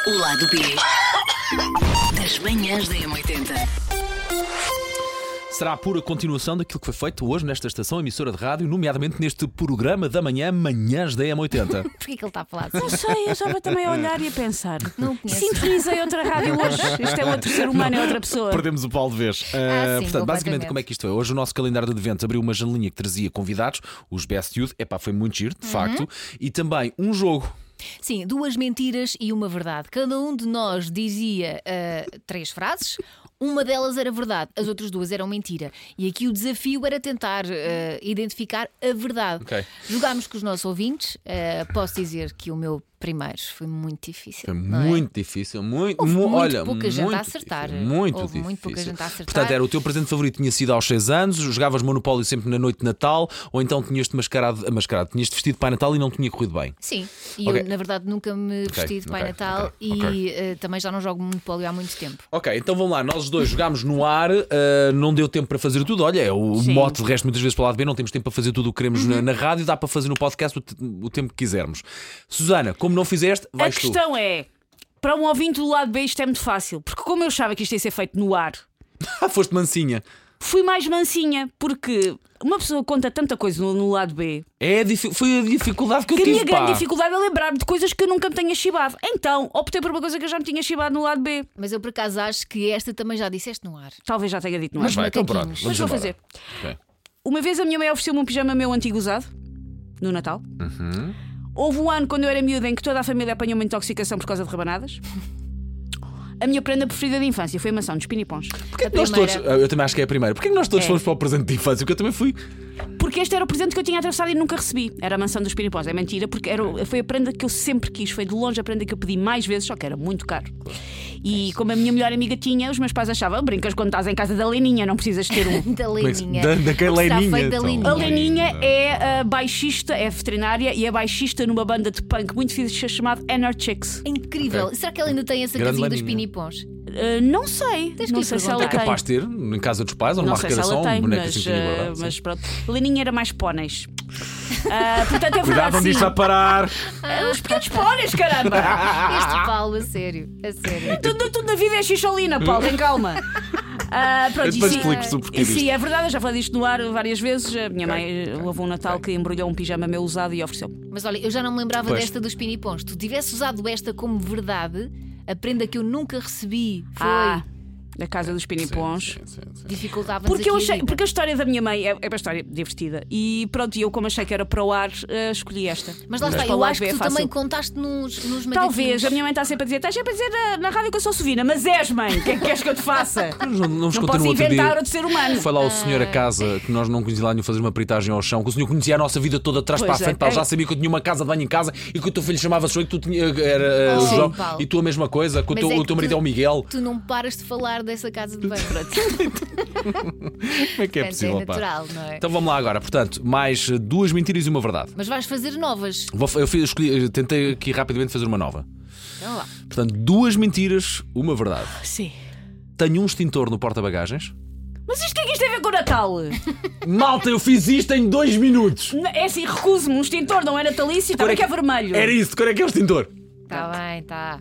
O lado B das manhãs da M80. Será a pura continuação daquilo que foi feito hoje nesta estação emissora de rádio, nomeadamente neste programa da manhã, Manhãs da M80. Porquê que ele está a falar Não assim? sei, eu estava também a olhar e a pensar. Não conheço. Sintonizei outra rádio hoje. Isto é outro ser humano, é outra pessoa. Perdemos o Paulo de vez. Sim, Portanto, basicamente, completamente. como é que isto é? Hoje o nosso calendário de eventos abriu uma janelinha que trazia convidados, os Best Youth. Epá, foi muito giro, de facto. E também um jogo. Sim, 2 mentiras e uma verdade. Cada um de nós dizia 3 frases. Uma delas era verdade, as outras 2 eram mentira. E aqui o desafio era tentar identificar a verdade. Ok. Jogámos com os nossos ouvintes. Posso dizer que o meu primeiro foi muito difícil. Foi não é? muito difícil, Houve olha, pouca gente a muito acertar. difícil, muito Houve difícil. muito pouca gente a acertar. Portanto, era o teu presente favorito, tinha sido aos 6 anos, jogavas Monopólio sempre na noite de Natal, ou então tinhas-te mascarado, tinhas-te vestido de Pai Natal e não tinha corrido bem. Sim, e Ok. eu na verdade nunca me vesti de Pai ok, Natal ok, e também já não jogo Monopólio há muito tempo. Ok, então vamos lá, nós os dois jogámos no ar, não deu tempo para fazer tudo. Olha, é o Sim. mote de resto muitas vezes para o lado B, não temos tempo para fazer tudo o que queremos na rádio, dá para fazer no podcast o tempo que quisermos. Susana, como não fizeste, A vais tu. questão é, para um ouvinte do lado B isto é muito fácil. Porque como eu achava que isto ia ser feito no ar, Foste mansinha. fui mais mansinha. Porque uma pessoa conta tanta coisa no lado B Foi a dificuldade que eu que a tive, minha pá. grande dificuldade é lembrar-me de coisas que eu nunca me tenha chibado. Então optei por uma coisa que eu já me tinha chibado no lado B. Mas eu por acaso acho que esta também já disseste no ar. Talvez já tenha dito no ar. Mas vai, então pronto, macaquinhos. vamos Mas vou embora. fazer. Ok. Uma vez a minha mãe ofereceu-me um pijama meu antigo usado, no Natal. Houve um ano quando eu era miúda em que toda a família apanhou uma intoxicação por causa de rabanadas. A minha prenda preferida de infância foi a maçã dos pinipons. Porquê que A nós todos, primeira- eu também acho que é a primeira. Porquê que nós todos É. fomos para o presente de infância? Porque eu também fui. Porque este era o presente que eu tinha atravessado e nunca recebi. Era a maçã dos pinipons. É mentira, porque foi a prenda que eu sempre quis. Foi de longe a prenda que eu pedi mais vezes, só que era muito caro. E como a minha melhor amiga tinha, os meus pais achavam: brincas quando estás em casa da Leninha, não precisas ter um. Da é que se- Leninha. daquela Como será Leninha, feito da então? Leninha? A Leninha é a baixista, é veterinária e é baixista numa banda de punk muito fixe chamada Chicks. Incrível. Ok. Será que ela ainda tem essa Grande casinha dos Leninha. pinipons? Não sei, Tens que não lhe sei se ela perguntar. tem. Capaz de ter, em casa dos pais, ou Não numa sei se arrecadação, ela tem, boneca mas, assim guardada. mas pronto. Leninha era mais póneis. Portanto, é Cuidado verdade, onde isto sim. a parar. Os pequenos póneis, caramba! Este Paulo, a sério. A sério. Tudo na vida é xixolina, Paulo, tem calma. Pronto, Eu depois sim, explico-vos o porquê disto. sim, é verdade, eu já falei disto no ar várias vezes. A minha mãe houve um Natal que embrulhou um pijama meu usado e ofereceu-me. Mas olha, eu já não me lembrava Pois. desta dos pinipons. Tu tivesse usado esta como verdade, a prenda que eu nunca recebi foi. Da casa dos pinipons. Dificultava-nos Porque, aqui a vida. porque a história da minha mãe é uma história divertida. E pronto, e eu, como achei que era para o ar, escolhi esta. Mas lá Mas está, para o eu lado acho B que é tu fácil. também contaste nos macaquinhos. Talvez, a minha mãe está sempre a dizer: estás sempre a dizer na rádio que eu sou sovina, mas és, mãe, o que é que queres que eu te faça? Não nos Não conta posso no outro inventar dia. outro ser humano. Foi lá o senhor a casa, que nós não conhecíamos lá nenhum fazer uma peritagem ao chão, que o senhor conhecia a nossa vida toda de trás Pois para a frente, é. pá, já sabia que eu tinha uma casa de banho em casa e que o teu filho chamava-se João e que tu era Oh, João Paulo. e tu a mesma coisa, que Mas é o que teu marido tu- é o Miguel. Tu não paras de falar dessa casa de banho. Como é que é É possível, pá? natural, não é? Então vamos lá agora, portanto, mais 2 mentiras e uma verdade. Mas vais fazer novas. Tentei aqui rapidamente fazer uma nova. Então lá. Portanto, 2 mentiras, uma verdade. Sim. Tenho um extintor no porta-bagagens. Mas isto o que é que isto tem a ver com o Natal? Malta, eu fiz isto em 2 minutos. É assim, recuso-me. Um extintor não é natalício, Cor também que é vermelho. Era isso, de cor é que é o extintor? Está bem, está.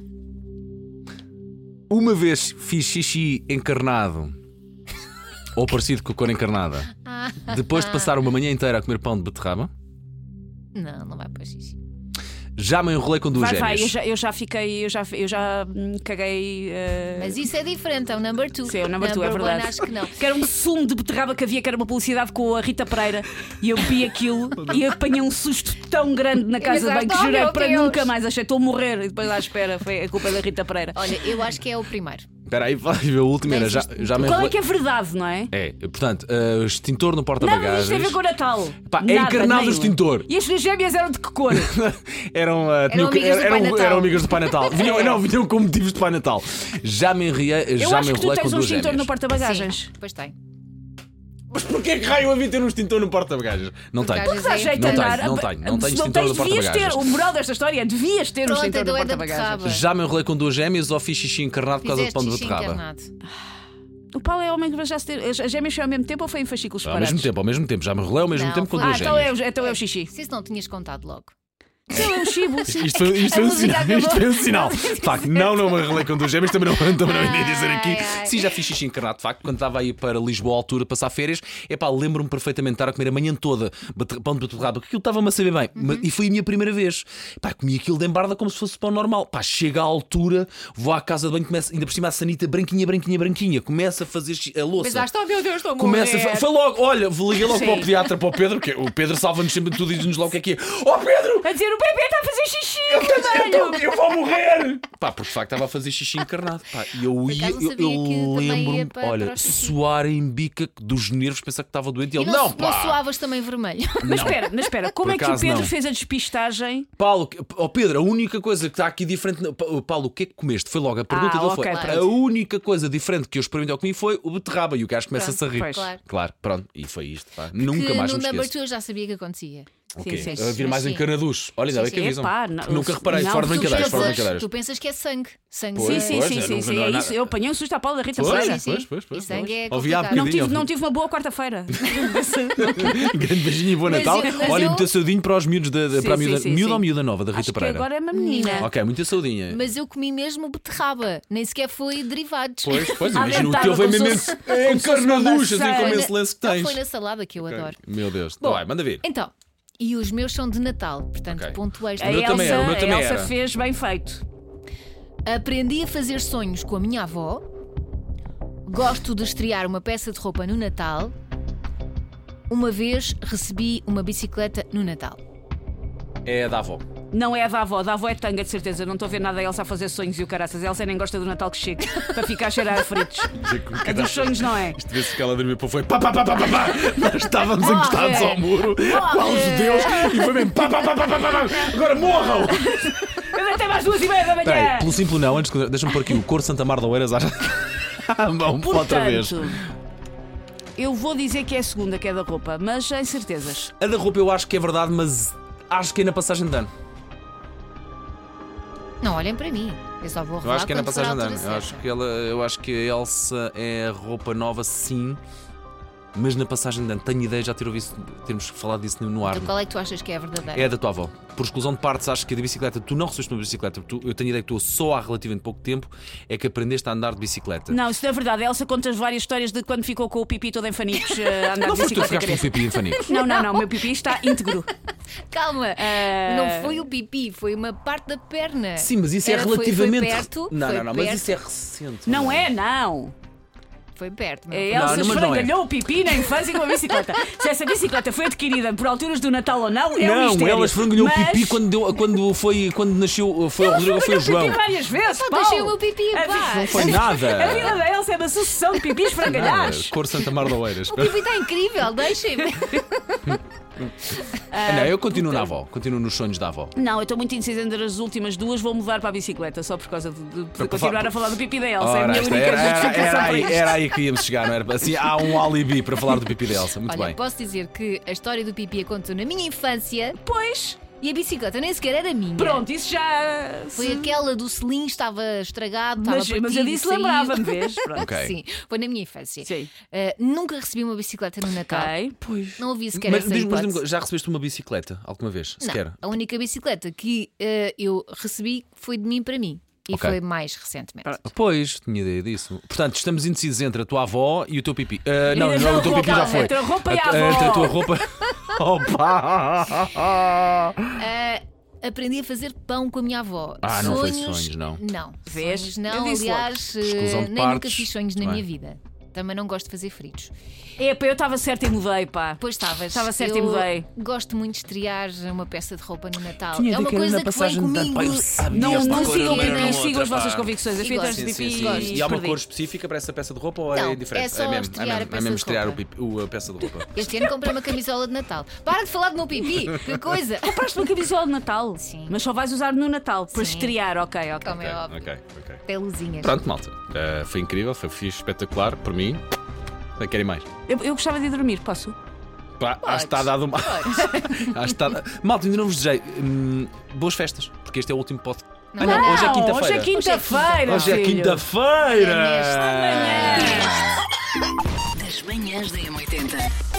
Uma vez fiz xixi encarnado ou parecido com a cor encarnada. Depois de passar uma manhã inteira a comer pão de beterraba, Não vai para xixi. já me enrolei com 2 Vai, gêmeas. eu já fiquei, eu já caguei. Mas isso é diferente, é o number 2. Sim, é o number 2, é verdade. One, acho que não. Que era um sumo de beterraba que havia, que era uma publicidade com a Rita Pereira. E eu bebi aquilo e apanhei um susto tão grande na casa de banho que pensaste, oh, jurei meu para Deus. nunca mais. Achei, estou a morrer. E depois à espera, foi a culpa da Rita Pereira. Olha, eu acho que é o primeiro. Espera aí, vai ver o último era. Já me Qual é enrolei. que é verdade, não é? É, portanto, extintor no Nada disto tem a porta-bagagens. ver com o Natal. Pá, é Nada, encarnado o nenhum. extintor. E as duas gêmeas eram de que cor? Eram amigas do Pai Natal. eram amigas do Pai Natal. Vinham com motivos de Pai Natal. Já me Eu enrolei acho que tu com tens um 2 extintor gêmeas. no porta-bagagens. Sim, pois tem. Mas porquê que raio havia ter um extintor no porta-bagagens? Não Porque tenho. às vezes Dá jeito Não de tenho, andar. não tenho Se não extintor tens, no devias ter. porta-bagagens. O moral desta história é devias ter um Pronto, extintor então no é da porta-bagagens. beterraba. Já me enrolei com 2 gêmeas ou fiz xixi encarnado por causa do Fizeste pão de xixi beterraba? encarnado. O Paulo é homem que já se ter. As gêmeas foi ao mesmo tempo ou foi em fascículos Ao separados? mesmo tempo. Já me enrolei ao mesmo Não, tempo com foi- 2 Então gêmeas. então é o xixi. Se isso não tinhas contado logo. É um chibo. Isto foi um música sinal. acabou. Isto foi um sinal. De facto, não me arrelei com duas gêmeas, também não ia dizer aqui. Sim, já fiz xixi encarnado, de facto, quando estava aí para Lisboa à altura, passar férias. Lembro-me perfeitamente de estar a comer a manhã toda pão de beterraba, porque aquilo estava-me a saber bem. E foi a minha primeira vez. Comi aquilo de embarda como se fosse pão normal. Chega à altura, vou à casa de banho, começa, ainda por cima a sanita branquinha, começa a fazer a louça. Pensaste, oh meu Deus, estou a Começa, morrer. foi logo, olha, liguei logo Sim. para o pediatra, para o Pedro, que o Pedro salva-nos sempre de tudo e diz-nos logo o que é. Oh Pedro! A dizer, o bebê está a fazer xixi, Eu vou morrer! Porque de facto estava a fazer xixi encarnado. E eu acaso não sabia que também ia lembro-me, para olha, o xixi. suar em bica dos nervos, pensar que estava doente. E ele, Não pá! suavas também vermelho. Mas espera, como Por é que o acaso, Pedro não. fez a despistagem? Paulo, Pedro, a única coisa que está aqui diferente. Paulo, o que é que comeste? Foi logo a pergunta dele. ok, Foi. pronto. A única coisa diferente que eu experimentei ao comi foi o beterraba. E o gajo começa-se a rir. pois. Claro. Pronto. E foi isto. Nunca Que mais me no number esqueço. 2 eu já sabia que acontecia. Ok. Sim, A vir mais sim. em canaducho. Olha, ainda bem que sim. avisam. Epá, Nunca reparei, não, fora de tu brincadeiras, fora de Mas brincadeiras. tu pensas que é sangue. Sangue. Pois, Sim, pois, é isso. Eu apanhei um susto à Paula da Rita Pois, Pereira. sim. pois. E sangue é Ouvi há complicado. bocadinho. Não tive uma boa quarta-feira. Grande beijinho e bom Mas Natal. eu- mas Olha, eu- muita saudinho para os miúdos para a miúda. sim, Miúda sim. ou miúda nova da Rita Acho que Pereira? agora é uma menina. Ok, muita saudinha. Mas eu comi mesmo beterraba, nem sequer foi derivados. Pois, imagino o Aventava teu foi como mesmo se fosse- em como se fosse uma carnaducho, assim maçã. como Foi esse lance que Não, tens. foi na salada que eu adoro. Meu Deus. Bom, Vai, manda vir. Então, e os meus são de Natal, portanto, Ok. ponto extra. A O meu também era, o meu também Elsa era. fez bem feito. Aprendi a fazer sonhos com a minha avó. Gosto de estrear uma peça de roupa no Natal. Uma vez recebi uma bicicleta no Natal. É da avó. Não é a da avó é tanga, de certeza. Não estou a ver nada a Elsa a fazer sonhos e o caraças. A Elsa nem gosta do Natal que chegue para ficar a cheirar a fritos. A dos sonhos não é. Isto vê-se que ela dormiu para foi pá. Nós estávamos Morre! encostados ao muro, qual os judeus, e foi mesmo pá. Agora morram! Até mais 2h30 da manhã. Peraí, pelo simples não, antes que deixa-me pôr aqui o Cor Santa Mar da Oeiras. Outra vez. Eu vou dizer que é a segunda, que é da roupa, mas sem certezas. A da roupa eu acho que é verdade, mas acho que é na passagem de ano. Não olhem para mim. Eu só vou Eu revelar acho que é na quando for a passagem de altura ano. certa. Eu acho que a Elsa é a roupa nova, sim, mas na passagem de ano. Tenho ideia de já termos falado disso no ar. Então qual é que tu achas que é a verdadeira? É da tua avó. Por exclusão de partes, acho que a da bicicleta, tu não recebeste uma bicicleta. Eu tenho ideia que tu só há relativamente pouco tempo é que aprendeste a andar de bicicleta. Não, isso não é verdade. A Elsa conta várias histórias de quando ficou com o pipi todo em fanitos a andar Não de foste tu que bicicleta. ficaste com o pipi em fanicos. Não, o meu pipi está íntegro. Calma, não foi o pipi, foi uma parte da perna. Sim, mas isso é Foi relativamente. perto, Não, foi mas perto. isso é recente. Não é, não. Foi perto, A não. Elsa Não, mas não é. esfrangalhou o pipi na infância com a bicicleta. Se essa bicicleta foi adquirida por alturas do Natal ou não, é um Não, mistério. ela esfrangalhou o Mas- pipi quando nasceu. Foi o Rodrigo ou foi o Esfrangalhou João? pipi várias vezes, Só Paulo. deixei o meu pipi em A paz. vida- Não foi nada. A vida da Elsa é uma sucessão de pipis esfrangalhados. Cor Santa Mar da Oeiras. O pipi está incrível, deixem-me. Não, eu continuo na avó. Continuo nos sonhos da avó. Não, eu estou muito indecisa entre as últimas duas, vou mudar para a bicicleta só por causa de Para continuar a falar do pipi da Elsa. É a Ora, minha esta única justificação para isto. era aí que íamos chegar, não era? Assim, há um alibi para falar do pipi da Elsa. Muito Olha, bem. posso dizer que a história do pipi aconteceu na minha infância Pois, e a bicicleta nem sequer era minha. pronto, isso já. Foi aquela do selim, estava estragado, estava Mas partido, eu disse, saiu. lembrava-me, vês? Pronto. Ok. Sim, foi na minha infância. Sim. Nunca recebi uma bicicleta no Natal. Ok. Pois. Não ouvi sequer Mas essa diz-me, hipótese. já recebeste uma bicicleta alguma vez? Sequer? Não, a única bicicleta que eu recebi foi de mim para mim. E Ok. foi mais recentemente. Pois, tinha ideia disso. Portanto, estamos indecisos entre a tua avó e o teu pipi. Não, a não, o teu tua pipi já roupa, foi. entre a roupa e a Entre avó. a tua roupa. Opa! Aprendi a fazer pão com a minha avó. Ah, não foi sonhos, não. Não. Vês? Sonhos Eu não, disse aliás, Exclusão de nem nunca partes. fiz sonhos na Muito minha bem. vida. Também não gosto de fazer fritos. Epá, eu estava certa e mudei, pá. Pois estavas. Estava certa e Eu mudei. Gosto muito de estrear uma peça de roupa no Natal. Tinha é ideia uma que era coisa na que vem passagem de ano. comigo. Pá, eu sabia Não, esta não cor, sigam, era não outra, sigam as pá. vossas convicções. A E Fita gosto. de Sim, sim, pipi sim. E há uma perdi. cor específica para essa peça de roupa ou Não, é diferente? é só mesmo, estrear a é peça mesmo de estrear roupa. a peça de roupa. Este ano comprei uma camisola de Natal. Para de falar do meu pipi. Que coisa. Compraste uma camisola de Natal? Sim. Mas só vais usar no Natal, para Sim. estrear, ok. Como é óbvio. Ok. Tem luzinhas. Pronto, malta. Foi incrível, foi fixe, espetacular, por mim. Querem mais? Eu gostava de ir dormir, posso? Pá, acho que está dado uma. Acho que está. Malta, ainda não vos desejei. Boas festas, porque este é o último podcast. Não, Não, hoje é Hoje quinta-feira. é quinta-feira. Hoje é filho. quinta-feira! É mesmo. Das manhãs da M80.